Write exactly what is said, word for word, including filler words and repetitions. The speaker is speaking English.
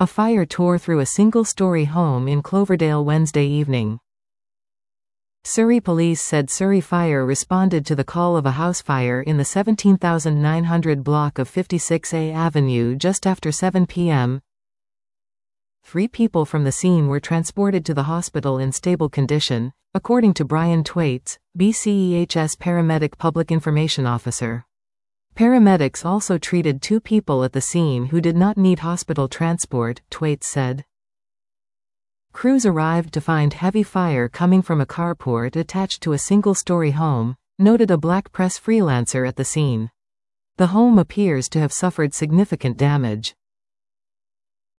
A fire tore through a single-story home in Cloverdale Wednesday evening. Surrey police said Surrey Fire responded to the call of a house fire in the seventeen thousand nine hundred block of fifty-six A Avenue just after seven p m Three people from the scene were transported to the hospital in stable condition, according to Brian Twaits, B C E H S paramedic public information officer. Paramedics also treated two people at the scene who did not need hospital transport, Twaits said. Crews arrived to find heavy fire coming from a carport attached to a single-story home, noted a black press freelancer at the scene. The home appears to have suffered significant damage.